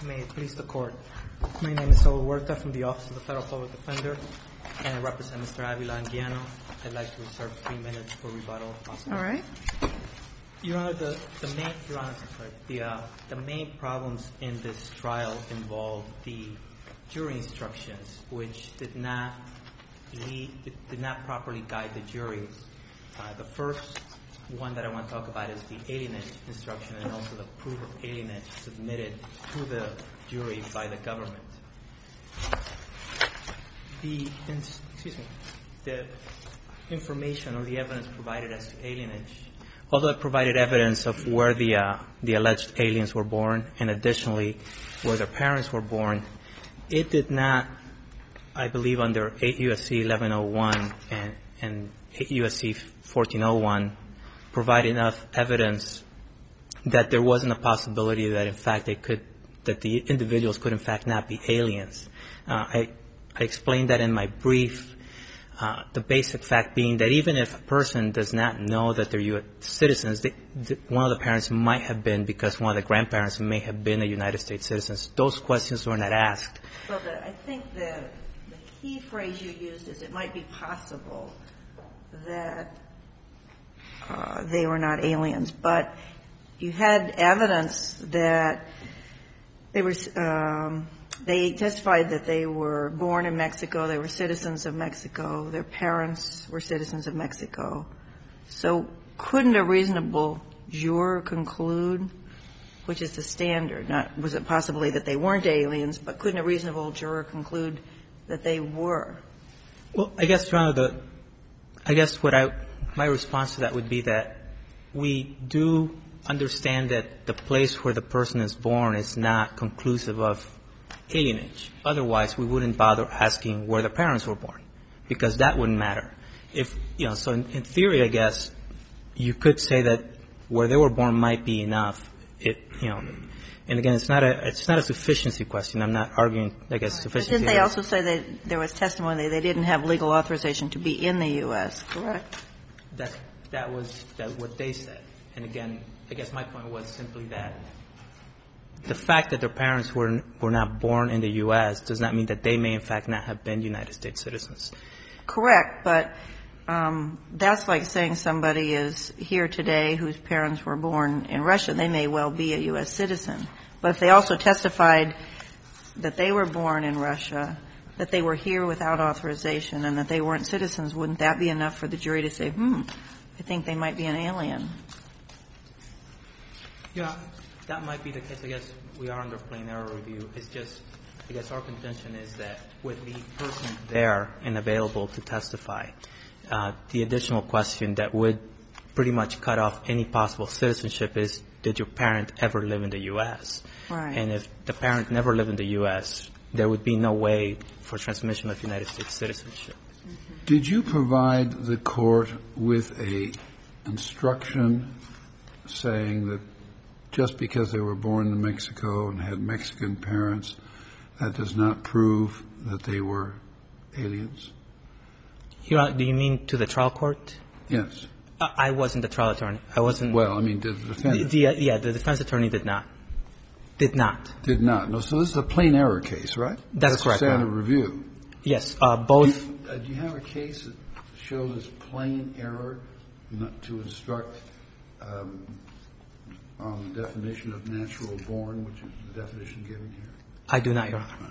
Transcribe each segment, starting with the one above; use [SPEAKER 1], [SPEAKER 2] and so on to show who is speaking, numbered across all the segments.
[SPEAKER 1] May it please the Court. My name is Saul Huerta from the Office of the Federal Public Defender, and I represent Mr. Avila Anguiano. I'd like to reserve 3 minutes for rebuttal, if possible.
[SPEAKER 2] All right.
[SPEAKER 1] Your Honor, the main problems in this trial involve the jury instructions, which did not properly guide the jury. The first one that I want to talk about is the alienage instruction and also the proof of alienage submitted to the jury by the government. The information or the evidence provided as to alienage, although it provided evidence of where the alleged aliens were born and additionally where their parents were born, it did not, I believe, under 8 U.S.C. 1101 and 8 U.S.C. 1401, provide enough evidence that there wasn't a possibility that, in fact, that the individuals could, in fact, not be aliens. I explained that in my brief, the basic fact being that even if a person does not know that they're U.S. citizens, one of the parents might have been because one of the grandparents may have been a United States citizen. Those questions were not asked.
[SPEAKER 2] Well, I think the key phrase you used is it might be possible that they were not aliens, but you had evidence that they testified that they were born in Mexico, they were citizens of Mexico, their parents were citizens of Mexico. So couldn't a reasonable juror conclude, which is the standard, not was it possibly that they weren't aliens, but couldn't a reasonable juror conclude that they were?
[SPEAKER 1] Well, I guess, Your Honor, my response to that would be that we do understand that the place where the person is born is not conclusive of alienage. Otherwise, we wouldn't bother asking where the parents were born, because that wouldn't matter. So in theory, I guess, you could say that where they were born might be enough. And again, it's not a sufficiency question. I'm not arguing, I guess, sufficiency.
[SPEAKER 2] But didn't they also say that there was testimony they didn't have legal authorization to be in the U.S., correct?
[SPEAKER 1] That was what they said. And again, I guess my point was simply that the fact that their parents were not born in the U.S. does not mean that they may, in fact, not have been United States citizens.
[SPEAKER 2] Correct. But that's like saying somebody is here today whose parents were born in Russia. They may well be a U.S. citizen. But if they also testified that they were born in Russia, that they were here without authorization, and that they weren't citizens, wouldn't that be enough for the jury to say, I think they might be an alien?
[SPEAKER 1] Yeah, that might be the case. I guess we are under plain error review. It's just, I guess our contention is that with the person there and available to testify, the additional question that would pretty much cut off any possible citizenship is, did your parent ever live in the U.S.?
[SPEAKER 2] Right.
[SPEAKER 1] And if the parent never lived in the U.S., there would be no way for transmission of United States citizenship.
[SPEAKER 3] Did you provide the court with a instruction saying that just because they were born in Mexico and had Mexican parents, that does not prove that they were aliens?
[SPEAKER 1] Do you mean to the trial court?
[SPEAKER 3] Yes.
[SPEAKER 1] I wasn't the trial attorney. I wasn't.
[SPEAKER 3] Well, I mean, did the defendant?
[SPEAKER 1] The defense attorney did not. Did not.
[SPEAKER 3] Did not. No, so this is a plain error case, right?
[SPEAKER 1] That's correct.
[SPEAKER 3] Standard review.
[SPEAKER 1] Yes, both.
[SPEAKER 3] Do you have a case that shows plain error not to instruct on the definition of natural born, which is the definition given here?
[SPEAKER 1] I do not, Your Honor.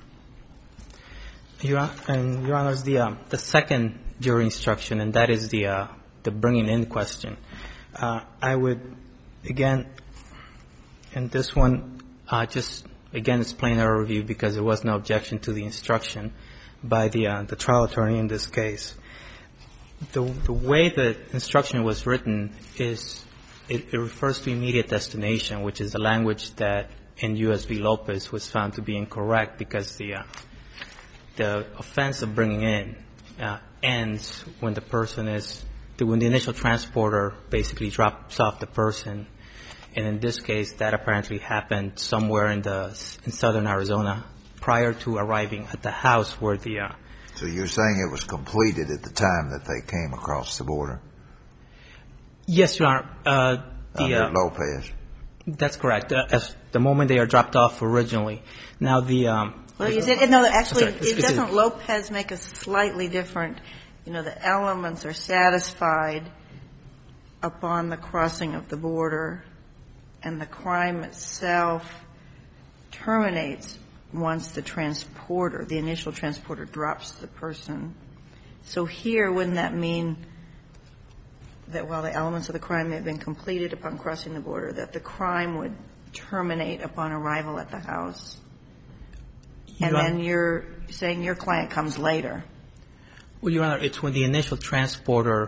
[SPEAKER 1] Your Honor, the second jury instruction, and that is the bringing in question. I would, again, in this one, again, it's plain error review because there was no objection to the instruction by the trial attorney in this case. The way the instruction was written is it refers to immediate destination, which is the language that in U.S. v. Lopez was found to be incorrect because the offense of bringing in ends when when the initial transporter basically drops off the person. And in this case, that apparently happened somewhere in southern Arizona prior to arriving at the house where the
[SPEAKER 4] So you're saying it was completed at the time that they came across the border?
[SPEAKER 1] Yes, Your Honor.
[SPEAKER 4] Under Lopez.
[SPEAKER 1] That's correct. As the moment they are dropped off originally. Now
[SPEAKER 2] Well, you said, no, actually,
[SPEAKER 1] Sorry,
[SPEAKER 2] doesn't Lopez make a slightly different, the elements are satisfied upon the crossing of the border, and the crime itself terminates once the initial transporter drops the person. So here, wouldn't that mean that while the elements of the crime may have been completed upon crossing the border, that the crime would terminate upon arrival at the house? And then you're saying your client comes later.
[SPEAKER 1] Well, Your Honor, it's when the initial transporter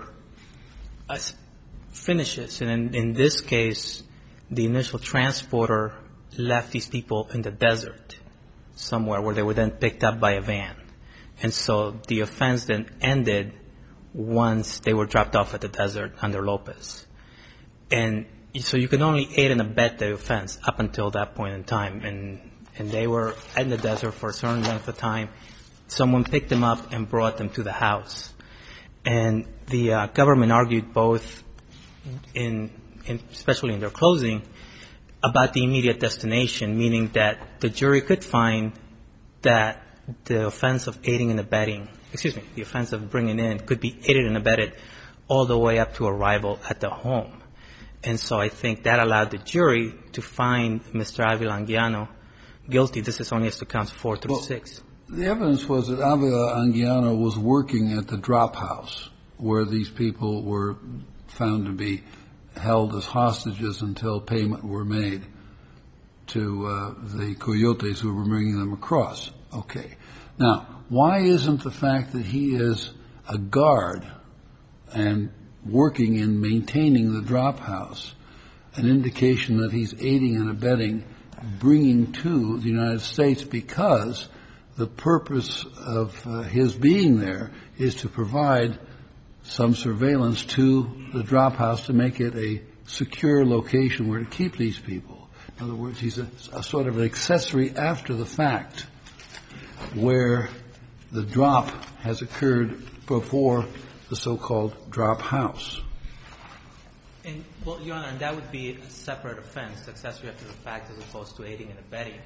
[SPEAKER 1] finishes. And in this case, the initial transporter left these people in the desert somewhere where they were then picked up by a van. And so the offense then ended once they were dropped off at the desert under Lopez. And so you can only aid and abet the offense up until that point in time. And they were in the desert for a certain length of time. Someone picked them up and brought them to the house. And the government argued both especially in their closing, about the immediate destination, meaning that the jury could find that the offense of aiding and abetting, the offense of bringing in could be aided and abetted all the way up to arrival at the home. And so I think that allowed the jury to find Mr. Avila Anguiano guilty. This is only as to counts 4 through 6.
[SPEAKER 3] The evidence was that Avila Anguiano was working at the drop house where these people were found to be held as hostages until payment were made to the coyotes who were bringing them across. Okay. Now, why isn't the fact that he is a guard and working in maintaining the drop house an indication that he's aiding and abetting bringing to the United States, because the purpose of his being there is to provide some surveillance to the drop house to make it a secure location where to keep these people. In other words, he's a sort of an accessory after the fact where the drop has occurred before the so-called drop house.
[SPEAKER 1] And, well, Your Honor, and that would be a separate offense, accessory after the fact, as opposed to aiding and abetting.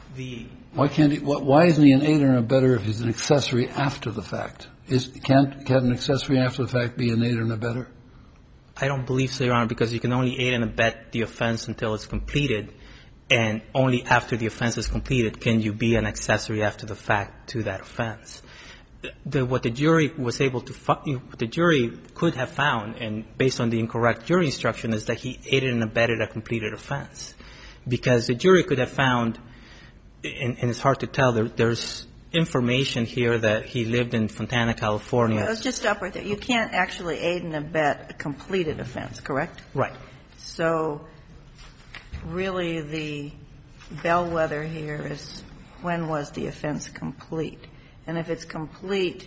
[SPEAKER 3] Why isn't he an aider and abetter if he's an accessory after the fact? Can't an accessory after the fact be an aider and abetter?
[SPEAKER 1] I don't believe so, Your Honor, because you can only aid and abet the offense until it's completed, and only after the offense is completed can you be an accessory after the fact to that offense. What the jury was able to what the jury could have found, and based on the incorrect jury instruction, is that he aided and abetted a completed offense. Because the jury could have found, and it's hard to tell, there's information here that he lived in Fontana, California.
[SPEAKER 2] Let's just stop right there. You can't actually aid and abet a completed offense, correct?
[SPEAKER 1] Right.
[SPEAKER 2] So really the bellwether here is when was the offense complete? And if it's complete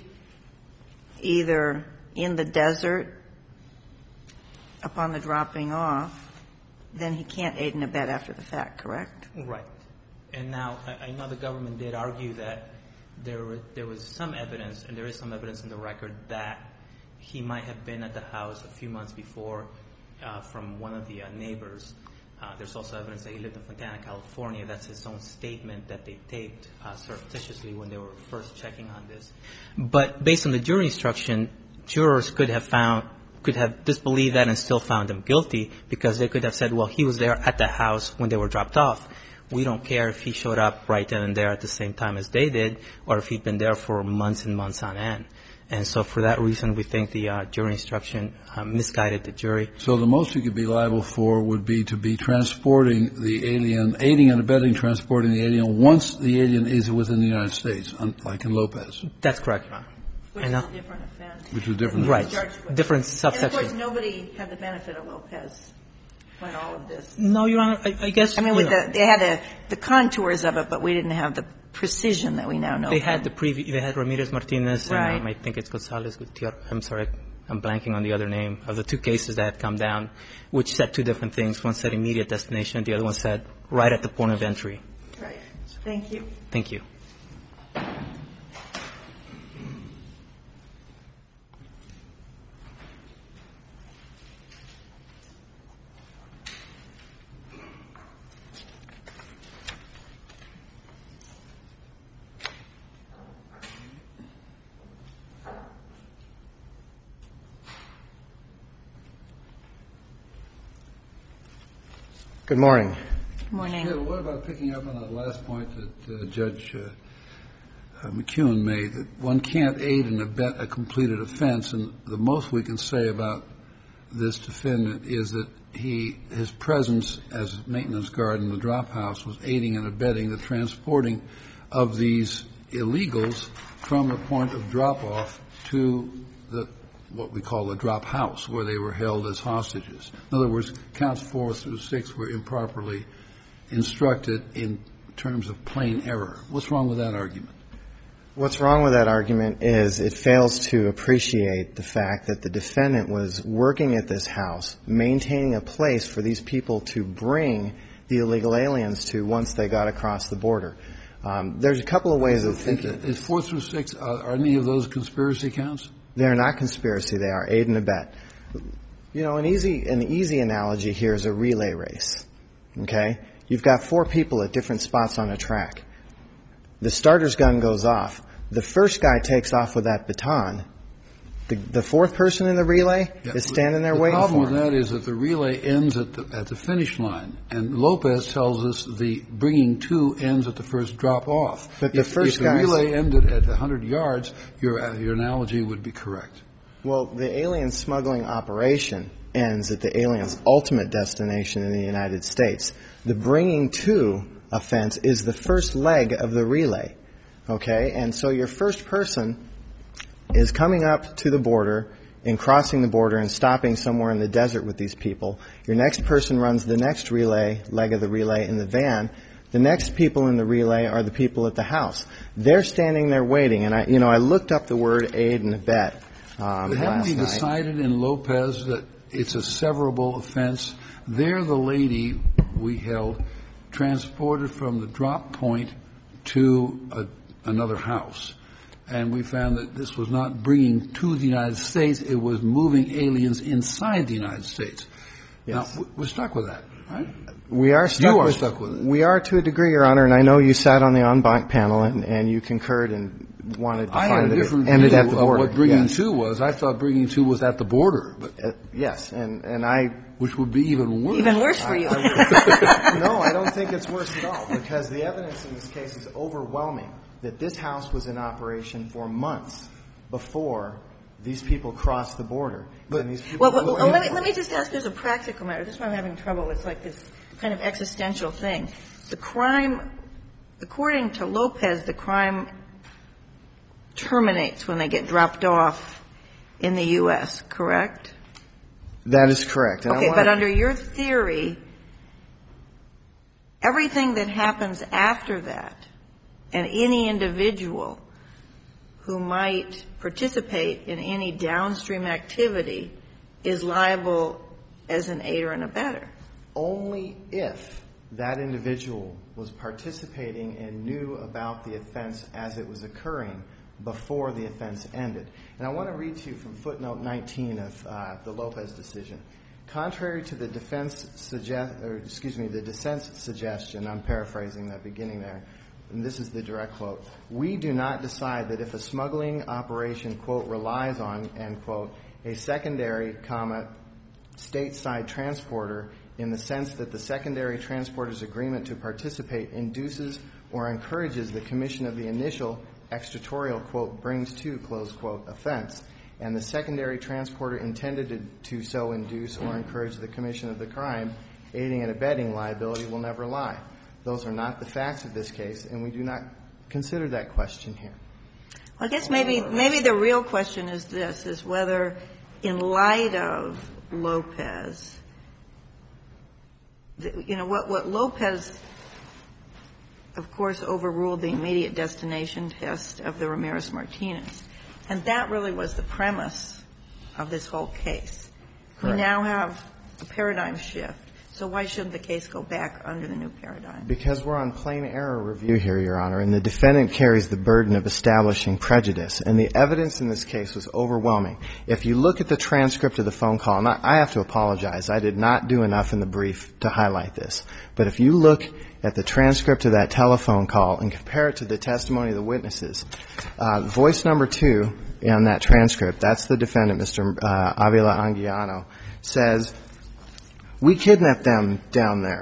[SPEAKER 2] either in the desert upon the dropping off, then he can't aid and abet after the fact, correct?
[SPEAKER 1] Right. And now I know the government did argue that there was some evidence, and there is some evidence in the record, that he might have been at the house a few months before from one of the neighbors. There's also evidence that he lived in Fontana, California. That's his own statement that they taped surreptitiously when they were first checking on this. But based on the jury instruction, jurors could have disbelieved that and still found him guilty, because they could have said, well, he was there at the house when they were dropped off. We don't care if he showed up right then and there at the same time as they did, or if he'd been there for months and months on end. And so for that reason, we think the jury instruction misguided the jury.
[SPEAKER 3] So the most you could be liable for would be to be transporting the alien, aiding and abetting transporting the alien once the alien is within the United States, like in Lopez.
[SPEAKER 1] That's correct, Your Honor.
[SPEAKER 2] Which is a different offense.
[SPEAKER 3] Which was different.
[SPEAKER 1] Right. Different subsection.
[SPEAKER 2] And of course, nobody had the benefit of Lopez when all of this.
[SPEAKER 1] No, Your Honor, I guess.
[SPEAKER 2] I mean, they had the contours of it, but we didn't have the precision that we now know.
[SPEAKER 1] They had they had Ramirez Martinez,
[SPEAKER 2] right.
[SPEAKER 1] And I think it's Gonzalez Gutierrez. I'm sorry, I'm blanking on the other name of the two cases that had come down, which said two different things. One said immediate destination, the other one said right at the point of entry.
[SPEAKER 2] Right. Thank you.
[SPEAKER 1] Thank you.
[SPEAKER 5] Good morning.
[SPEAKER 2] Good morning.
[SPEAKER 3] Yeah, what about picking up on that last point that Judge McEwen made, that one can't aid and abet a completed offense, and the most we can say about this defendant is that his presence as maintenance guard in the drop house was aiding and abetting the transporting of these illegals from the point of drop-off to what we call the drop house, where they were held as hostages. In other words, counts 4 through 6 were improperly instructed in terms of plain error. What's wrong with that argument?
[SPEAKER 5] What's wrong with that argument is it fails to appreciate the fact that the defendant was working at this house, maintaining a place for these people to bring the illegal aliens to once they got across the border. There's a couple of ways of thinking.
[SPEAKER 3] Is 4 through 6, are any of those conspiracy counts?
[SPEAKER 5] They're not conspiracy. They are aid and abet. You know, an easy analogy here is a relay race. Okay? You've got 4 people at different spots on a track. The starter's gun goes off. The first guy takes off with that baton. The fourth person in the relay is standing there waiting for him.
[SPEAKER 3] The problem with that is that the relay ends at the finish line, and Lopez tells us the bringing to ends at the first drop off.
[SPEAKER 5] But the first
[SPEAKER 3] if the relay ended at 100 yards, your analogy would be correct.
[SPEAKER 5] Well, the alien smuggling operation ends at the alien's ultimate destination in the United States. The bringing to offense is the first leg of the relay. Okay? And so your first person is coming up to the border and crossing the border and stopping somewhere in the desert with these people. Your next person runs the next leg of the relay in the van. The next people in the relay are the people at the house. They're standing there waiting. And I looked up the word aid and abet last night.
[SPEAKER 3] Haven't we decided in Lopez that it's a severable offense? There the lady we held transported from the drop point to another house. And we found that this was not bringing to the United States. It was moving aliens inside the United States.
[SPEAKER 5] Yes.
[SPEAKER 3] Now, we're stuck with that, right?
[SPEAKER 5] We are stuck
[SPEAKER 3] You are
[SPEAKER 5] with,
[SPEAKER 3] stuck with it.
[SPEAKER 5] We are to a degree, Your Honor, and I know you sat on the en banc panel and you concurred and wanted to find that it ended at the border.
[SPEAKER 3] What bringing to was. I thought bringing to was at the border. But
[SPEAKER 5] yes, and I...
[SPEAKER 3] Which would be even worse.
[SPEAKER 2] Even worse for you.
[SPEAKER 5] No, I don't think it's worse at all, because the evidence in this case is overwhelming that this house was in operation for months before these people crossed the border.
[SPEAKER 2] Let me just ask you as a practical matter. This is why I'm having trouble. It's like this kind of existential thing. The crime, according to Lopez, the crime terminates when they get dropped off in the U.S., correct?
[SPEAKER 5] That is correct.
[SPEAKER 2] Okay, but under your theory, everything that happens after that, and any individual who might participate in any downstream activity is liable as an aider and abetter.
[SPEAKER 5] Only if that individual was participating and knew about the offense as it was occurring before the offense ended. And I want to read to you from footnote 19 of the Lopez decision. Contrary to the dissent's suggestion, I'm paraphrasing that beginning there, and this is the direct quote, we do not decide that if a smuggling operation, quote, relies on, end quote, a secondary, comma, stateside transporter in the sense that the secondary transporter's agreement to participate induces or encourages the commission of the initial extraterritorial, quote, brings to, close quote, offense, and the secondary transporter intended to so induce or encourage the commission of the crime, aiding and abetting liability will never lie. Those are not the facts of this case, and we do not consider that question here.
[SPEAKER 2] Well, I guess maybe the real question is this, is whether in light of Lopez, what Lopez, of course, overruled the immediate destination test of the Ramirez-Martinez. And that really was the premise of this whole case. Correct. We now have a paradigm shift. So why shouldn't the case go back under the new paradigm?
[SPEAKER 5] Because we're on plain error review here, Your Honor, and the defendant carries the burden of establishing prejudice. And the evidence in this case was overwhelming. If you look at the transcript of the phone call, and I have to apologize, I did not do enough in the brief to highlight this. But if you look at the transcript of that telephone call and compare it to the testimony of the witnesses, voice number 2 in that transcript, that's the defendant, Mr. Avila Anguiano, says, we kidnapped them down there.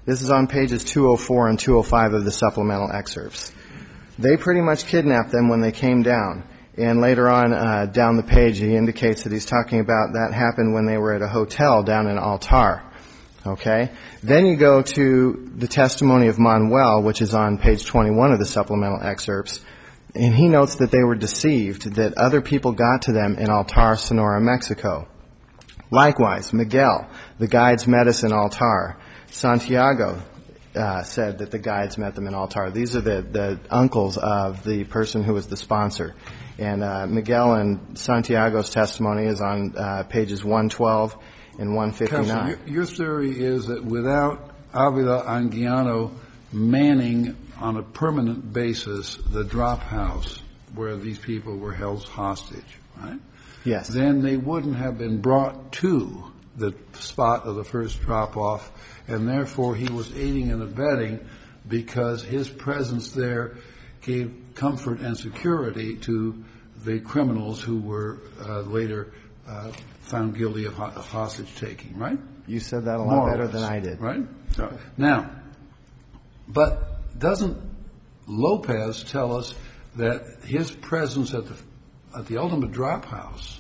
[SPEAKER 5] This is on pages 204 and 205 of the supplemental excerpts. They pretty much kidnapped them when they came down. And later on down the page, he indicates that he's talking about that happened when they were at a hotel down in Altar. Okay? Then you go to the testimony of Manuel, which is on page 21 of the supplemental excerpts, and he notes that they were deceived, that other people got to them in Altar, Sonora, Mexico. Likewise, Miguel, the guides met us in Altar. Santiago said that the guides met them in Altar. These are the uncles of the person who was the sponsor. And Miguel and Santiago's testimony is on pages 112 and 159.
[SPEAKER 3] Counsel, your theory is that without Avila Anguiano manning on a permanent basis the drop house where these people were held hostage, right?
[SPEAKER 5] Yes.
[SPEAKER 3] Then they wouldn't have been brought to the spot of the first drop-off, and therefore he was aiding and abetting because his presence there gave comfort and security to the criminals who were later found guilty of hostage-taking, right?
[SPEAKER 5] You said that a lot better than I did.
[SPEAKER 3] Right? Now, but doesn't Lopez tell us that his presence at the ultimate drop house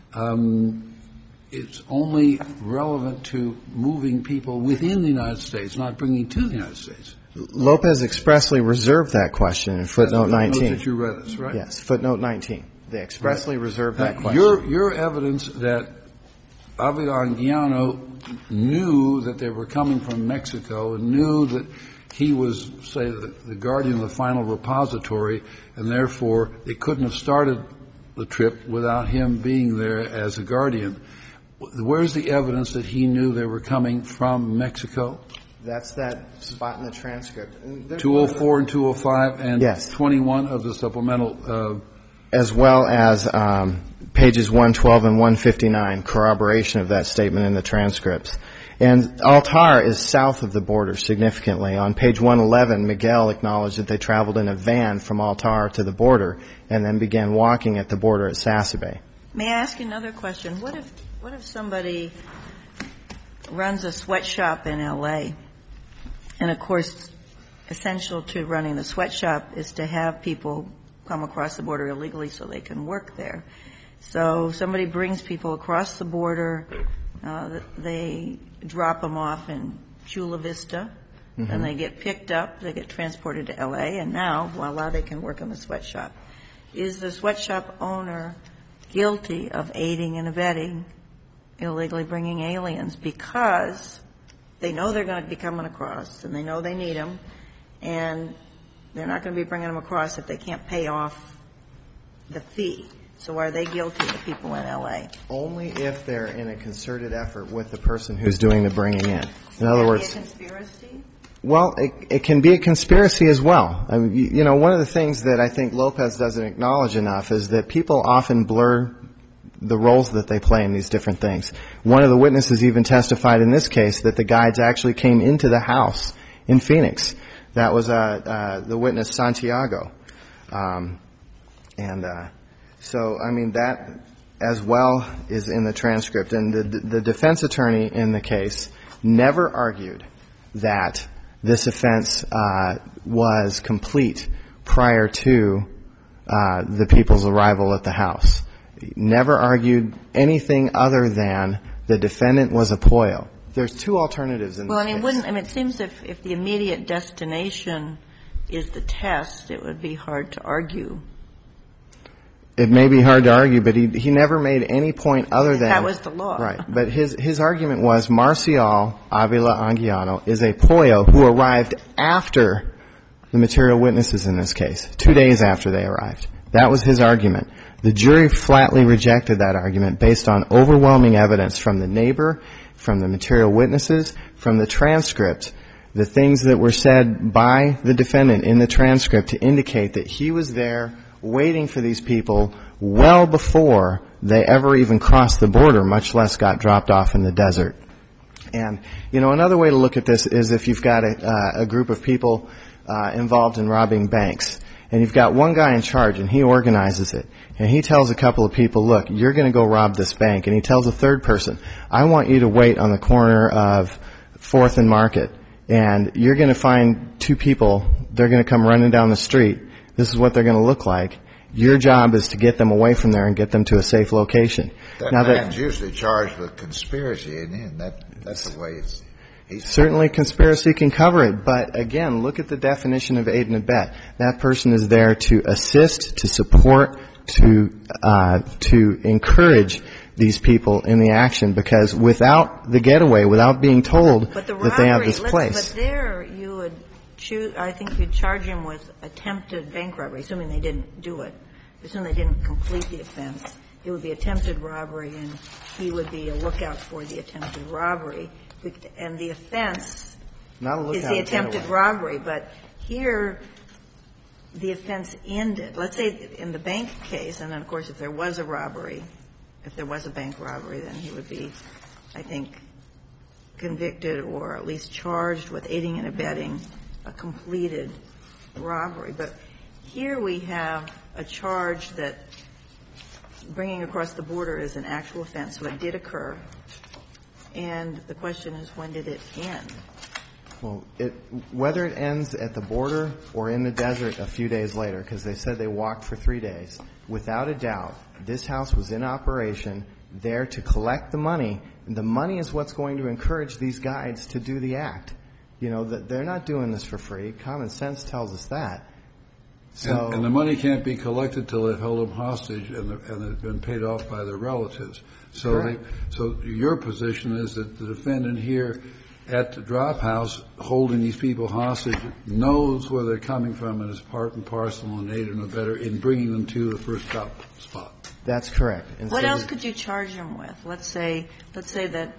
[SPEAKER 3] it's only relevant to moving people within the United States, not bringing to the United States?
[SPEAKER 5] Lopez expressly reserved that question in footnote 19.
[SPEAKER 3] That's that you read us, right?
[SPEAKER 5] Yes, footnote 19. They expressly reserved that question.
[SPEAKER 3] Your evidence that Avila Anguiano knew that they were coming from Mexico and knew that he was, say, the guardian of the final repository, and therefore they couldn't have started the trip without him being there as a guardian. Where's the evidence that he knew they were coming from Mexico?
[SPEAKER 5] That's that spot in the transcript.
[SPEAKER 3] 204 and 205 and
[SPEAKER 5] yes.
[SPEAKER 3] 21 of the supplemental.
[SPEAKER 5] As well as pages 112 and 159, corroboration of that statement in the transcripts. And Altar is south of the border significantly. On page 111, Miguel acknowledged that they traveled in a van from Altar to the border and then began walking at the border at Sasabe.
[SPEAKER 2] May I ask you another question? What if somebody runs a sweatshop in L.A., and, of course, essential to running the sweatshop is to have people come across the border illegally so they can work there. So somebody brings people across the border, they drop them off in Chula Vista, and they get picked up, they get transported to L.A., and now, voila, they can work in the sweatshop. Is the sweatshop owner guilty of aiding and abetting illegally bringing aliens because they know they're going to be coming across and they know they need them, and they're not going to be bringing them across if they can't pay off the fee? So are they guilty, the people in L.A.?
[SPEAKER 5] Only if they're in a concerted effort with the person who's doing the bringing in. In other words,
[SPEAKER 2] Can it be a conspiracy?
[SPEAKER 5] Well, it can be a conspiracy as well. I mean, you know, one of the things that I think Lopez doesn't acknowledge enough is that people often blur the roles that they play in these different things. One of the witnesses even testified in this case that the guides actually came into the house in Phoenix. That was the witness Santiago. So, I mean, that as well is in the transcript. And the defense attorney in the case never argued that this offense was complete prior to the people's arrival at the house. Never argued anything other than the defendant was a POYO. There's two alternatives in this case.
[SPEAKER 2] Well, it seems if the immediate destination is the test, it would be hard to argue.
[SPEAKER 5] It may be hard to argue, but he never made any point other than
[SPEAKER 2] that was the law.
[SPEAKER 5] Right. But his argument was Marcial Avila Anguiano is a POYO who arrived after the material witnesses in this case, 2 days after they arrived. That was his argument. The jury flatly rejected that argument based on overwhelming evidence from the neighbor, from the material witnesses, from the transcript, the things that were said by the defendant in the transcript to indicate that he was there waiting for these people well before they ever even crossed the border, much less got dropped off in the desert. And, you know, another way to look at this is if you've got a group of people involved in robbing banks, and you've got one guy in charge, and he organizes it, and he tells a couple of people, look, you're going to go rob this bank, and he tells a third person, I want you to wait on the corner of 4th and Market and you're going to find two people, they're going to come running down the street. This is what they're going to look like. Your job is to get them away from there and get them to a safe location.
[SPEAKER 4] That man's usually charged with conspiracy, isn't he? And that's the way it's...
[SPEAKER 5] Certainly conspiracy can cover it, but again, look at the definition of aid and abet. That person is there to assist, to support, to encourage these people in the action, because without the getaway, without being told that they have this place.
[SPEAKER 2] But there you would choose, I think you'd charge him with attempted bank robbery, assuming they didn't do it, assuming they didn't complete the offense. It would be attempted robbery, and he would be a lookout for the attempted robbery. And the offense is the attempted robbery. But here, the offense ended. Let's say in the bank case, and then, of course, if there was a robbery, if there was a bank robbery, then he would be, I think, convicted or at least charged with aiding and abetting a completed robbery. But here we have a charge that bringing across the border is an actual offense, so it did occur. And the question is, when did it end?
[SPEAKER 5] Well, whether it ends at the border or in the desert a few days later, because they said they walked for 3 days, without a doubt, this house was in operation there to collect the money. And the money is what's going to encourage these guides to do the act. You know, they're not doing this for free. Common sense tells us that. So,
[SPEAKER 3] and the money can't be collected till they've held them hostage and it's been paid off by their relatives. So your position is that the defendant here at the drop house holding these people hostage knows where they're coming from and is part and parcel and aid and abettor in bringing them to the first stop spot.
[SPEAKER 5] That's correct. And
[SPEAKER 2] what else could you charge him with? Let's say that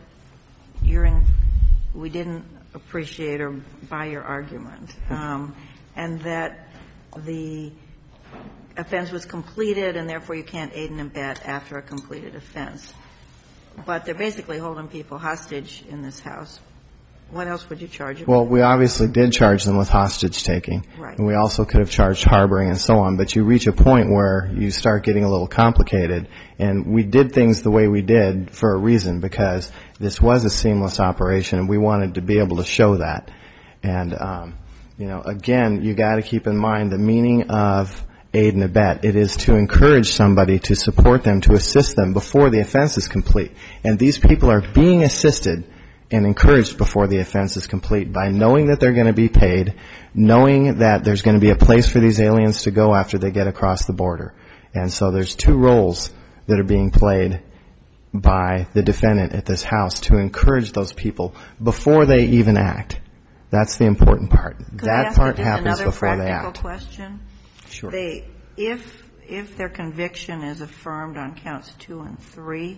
[SPEAKER 2] we didn't appreciate or buy your argument, and that the offense was completed and therefore you can't aid and abet after a completed offense. But they're basically holding people hostage in this house. What else would you charge them?
[SPEAKER 5] Well, we obviously did charge them with hostage taking.
[SPEAKER 2] Right.
[SPEAKER 5] And we also could have charged harboring and so on. But you reach a point where you start getting a little complicated. And we did things the way we did for a reason, because this was a seamless operation and we wanted to be able to show that. And, again, you got to keep in mind the meaning of aid and abet. It is to encourage somebody, to support them, to assist them before the offense is complete. And these people are being assisted and encouraged before the offense is complete by knowing that they're going to be paid, knowing that there's going to be a place for these aliens to go after they get across the border. And so there's two roles that are being played by the defendant at this house to encourage those people before they even act. That's the important part. That part happens before they act.
[SPEAKER 2] Another practical question.
[SPEAKER 5] Sure.
[SPEAKER 2] If their conviction is affirmed on counts 2 and 3,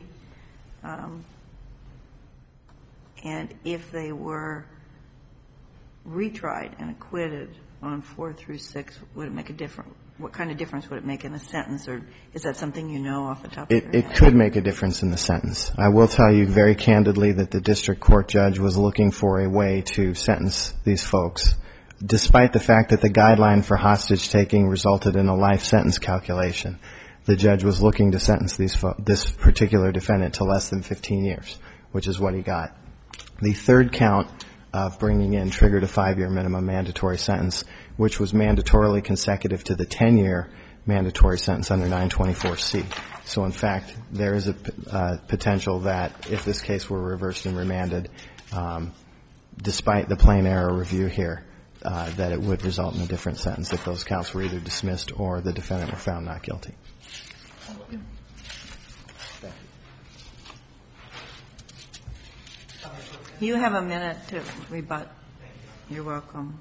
[SPEAKER 2] and if they were retried and acquitted on 4 through 6, would it make a difference? What kind of difference would it make in the sentence, or is that something you know off the top of your head?
[SPEAKER 5] It could make a difference in the sentence. I will tell you very candidly that the district court judge was looking for a way to sentence these folks, despite the fact that the guideline for hostage taking resulted in a life sentence calculation. The judge was looking to sentence this particular defendant to less than 15 years, which is what he got. The third count of bringing in triggered a 5-year minimum mandatory sentence, which was mandatorily consecutive to the 10-year mandatory sentence under 924C. So, in fact, there is a potential that if this case were reversed and remanded, despite the plain error review here, that it would result in a different sentence if those counts were either dismissed or the defendant were found not guilty.
[SPEAKER 2] You have a minute to rebut. You're welcome.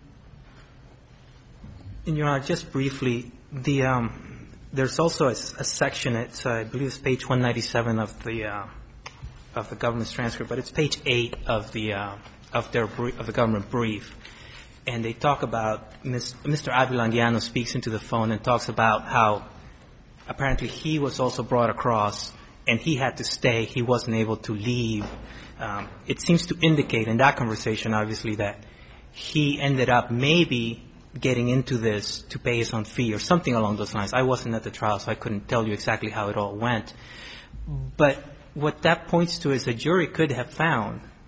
[SPEAKER 1] And, Your Honor, just briefly, there's also a section, I believe it's page 197 of the government's transcript, but it's page 8 of the government brief. And they talk about, Mr. Avilandiano speaks into the phone and talks about how apparently he was also brought across and he had to stay. He wasn't able to leave. It seems to indicate in that conversation, obviously, that he ended up maybe getting into this to pay his own fee or something along those lines. I wasn't at the trial, so I couldn't tell you exactly how it all went. But what that points to is the jury could have found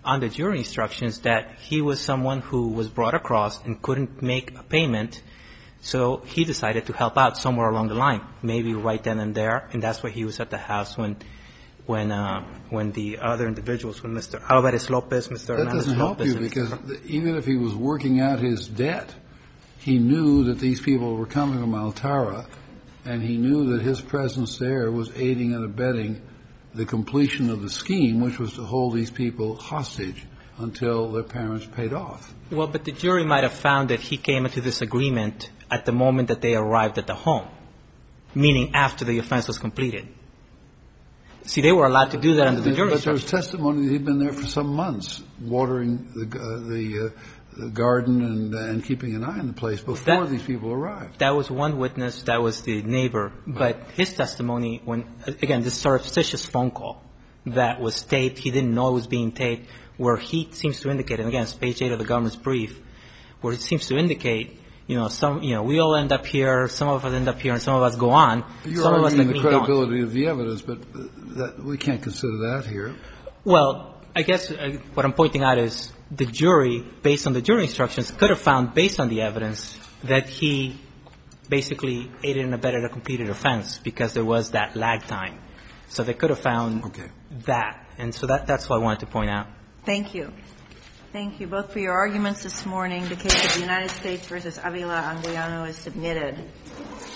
[SPEAKER 1] on the jury instructions that he was someone who was brought across and couldn't make a payment, so he decided to help out somewhere along the line, maybe right then and there, and that's why he was at the house when the other individuals, when Mr. Alvarez Lopez, Mr. Hernandez Lopez.
[SPEAKER 3] That doesn't help you, because even if he was working out his debt, he knew that these people were coming from Altara, and he knew that his presence there was aiding and abetting the completion of the scheme, which was to hold these people hostage until their parents paid off.
[SPEAKER 1] Well, but the jury might have found that he came into this agreement at the moment that they arrived at the home, meaning after the offense was completed. See, they were allowed to do that under the jury instructions.
[SPEAKER 3] But there was testimony that he'd been there for some months, watering the garden and keeping an eye on the place before these people arrived.
[SPEAKER 1] That was one witness. That was the neighbor. But his testimony, again, this surreptitious phone call that was taped, he didn't know it was being taped, where he seems to indicate, and again, it's page 8 of the government's brief, where it seems to indicate, we all end up here, some of us end up here, and some of us go on.
[SPEAKER 3] You're arguing the credibility of the evidence, but we can't consider that here.
[SPEAKER 1] Well, I guess what I'm pointing out is the jury, based on the jury instructions, could have found, based on the evidence, that he basically aided and abetted a completed offense because there was that lag time. So they could have found that. And so that's what I wanted to point out.
[SPEAKER 2] Thank you. Thank you both for your arguments this morning. The case of the United States versus Avila Anguiano is submitted.